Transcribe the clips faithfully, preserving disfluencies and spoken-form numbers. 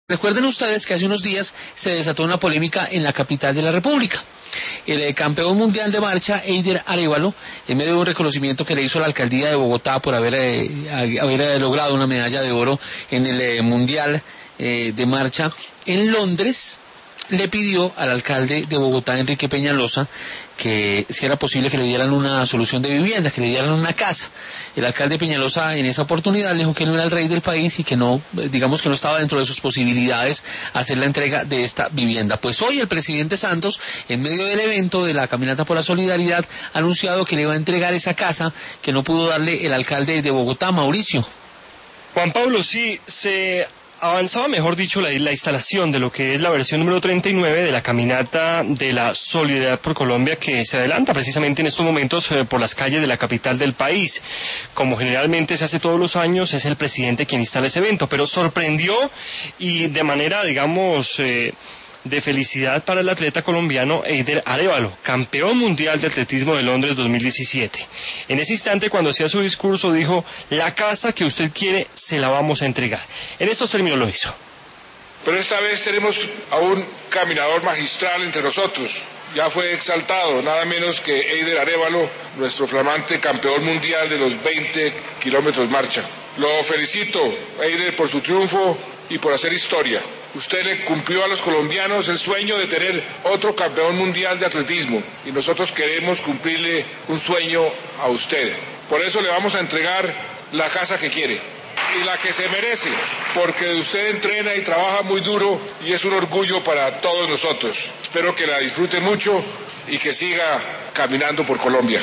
Recuerden ustedes que hace unos días se desató una polémica en la capital de la República. El eh, campeón mundial de marcha, Eider Arévalo, en medio de un reconocimiento que le hizo la alcaldía de Bogotá por haber, eh, haber eh, logrado una medalla de oro en el eh, mundial eh, de marcha en Londres, le pidió al alcalde de Bogotá, Enrique Peñalosa, que si era posible que le dieran una solución de vivienda, que le dieran una casa. El alcalde Peñalosa en esa oportunidad le dijo que no era el rey del país y que no, digamos que no estaba dentro de sus posibilidades hacer la entrega de esta vivienda. Pues hoy el presidente Santos, en medio del evento de la Caminata por la Solidaridad, ha anunciado que le va a entregar esa casa que no pudo darle el alcalde de Bogotá, Mauricio. Juan Pablo, sí, se avanzaba, mejor dicho, la, la instalación de lo que es la versión número treinta y nueve de la Caminata de la Solidaridad por Colombia, que se adelanta precisamente en estos momentos eh, por las calles de la capital del país. Como generalmente se hace todos los años, es el presidente quien instala ese evento, pero sorprendió y de manera, digamos, eh, de felicidad para el atleta colombiano Eider Arévalo, campeón mundial de atletismo de Londres dos mil diecisiete. En ese instante, cuando hacía su discurso, dijo: la casa que usted quiere se la vamos a entregar. En estos términos lo hizo. Pero esta vez tenemos a un caminador magistral entre nosotros. Ya fue exaltado, nada menos que Eider Arévalo, nuestro flamante campeón mundial de los veinte kilómetros marcha. Lo felicito, Eider, por su triunfo y por hacer historia. Usted le cumplió a los colombianos el sueño de tener otro campeón mundial de atletismo y nosotros queremos cumplirle un sueño a usted. Por eso le vamos a entregar la casa que quiere y la que se merece, porque usted entrena y trabaja muy duro y es un orgullo para todos nosotros. Espero que la disfrute mucho y que siga caminando por Colombia.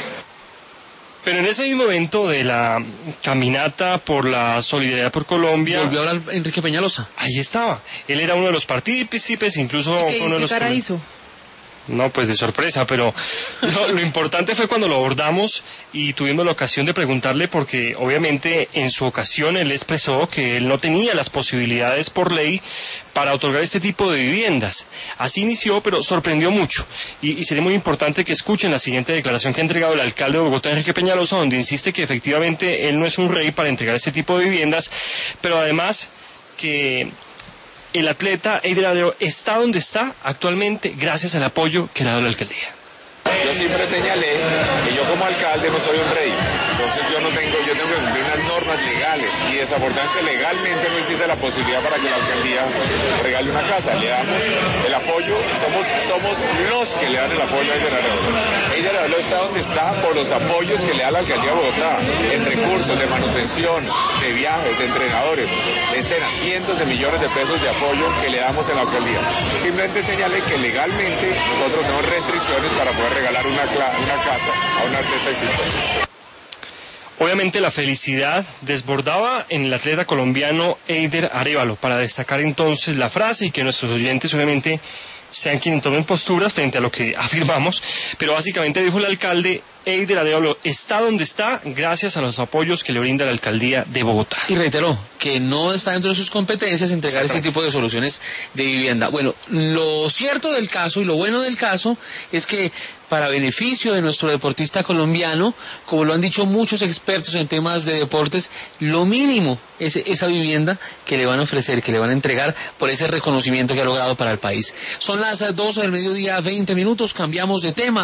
Pero en ese mismo evento de la Caminata por la Solidaridad por Colombia, volvió a hablar Enrique Peñalosa. Ahí estaba. Él era uno de los partícipes, incluso ¿Qué, fue uno de qué los cara hizo? No, pues de sorpresa, pero lo, lo importante fue cuando lo abordamos y tuvimos la ocasión de preguntarle, porque obviamente en su ocasión él expresó que él no tenía las posibilidades por ley para otorgar este tipo de viviendas. Así inició, pero sorprendió mucho. Y, y sería muy importante que escuchen la siguiente declaración que ha entregado el alcalde de Bogotá, Enrique Peñalosa, donde insiste que efectivamente él no es un rey para entregar este tipo de viviendas, pero además que el atleta Eider Arévalo está donde está actualmente gracias al apoyo que le ha dado la alcaldía. Yo siempre señalé que yo como alcalde no soy un rey, entonces yo no tengo, yo tengo que cumplir unas normas legales y desafortunadamente legalmente no existe la posibilidad para que la alcaldía regale una casa. Le damos el apoyo, somos, somos los que le dan el apoyo a Eider Arévalo. Eider Arévalo está donde está por los apoyos que le da la alcaldía de Bogotá, en recursos de manutención, de viajes, de entrenadores, decenas, cientos de millones de pesos de apoyo que le damos en la alcaldía. Simplemente señalé que legalmente nosotros tenemos restricciones para poder regalar una, una casa a un atleta exitoso. Obviamente la felicidad desbordaba en el atleta colombiano Eider Arévalo, para destacar entonces la frase y que nuestros oyentes obviamente sean quienes tomen posturas frente a lo que afirmamos, pero básicamente dijo el alcalde: Eider Arévalo está donde está gracias a los apoyos que le brinda la alcaldía de Bogotá. Y reiteró que no está dentro de sus competencias entregar ese tipo de soluciones de vivienda. Bueno, lo cierto del caso y lo bueno del caso es que, para beneficio de nuestro deportista colombiano, como lo han dicho muchos expertos en temas de deportes, lo mínimo es esa vivienda que le van a ofrecer, que le van a entregar por ese reconocimiento que ha logrado para el país. Son las doce del mediodía, veinte minutos, cambiamos de tema.